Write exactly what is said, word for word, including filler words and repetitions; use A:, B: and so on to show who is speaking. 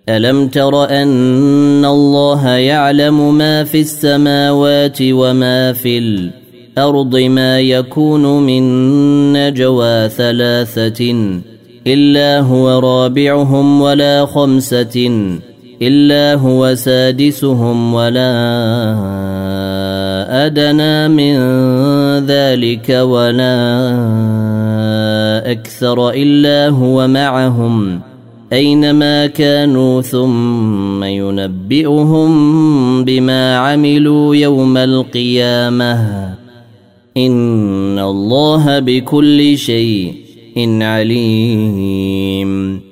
A: ألم تر أن الله يعلم ما في السماوات وما في الأرض ما يكون من نجوى ثلاثة إلا هو رابعهم ولا خمسة إلا هو سادسهم ولا أدنى من ذلك ولا أكثر إلا هو معهم أينما كانوا ثم ينبئهم بما عملوا يوم القيامة إن الله بكل شيء عليم.